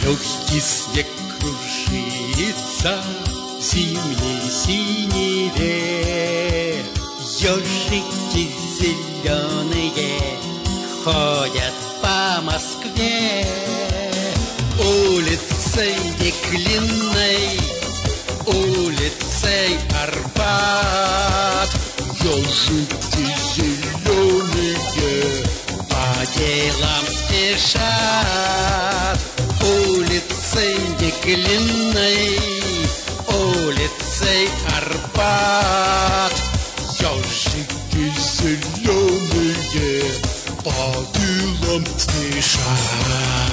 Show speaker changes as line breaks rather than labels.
Желтый снег кружится в зимней синеве. Ежики зеленые ходят по Москве. Улицей Неглинной, улицей Арбат. Ежики зеленые по делам спешат. Улицей Неглинной, улицей Арбат. Ежики зеленые по делам спешат.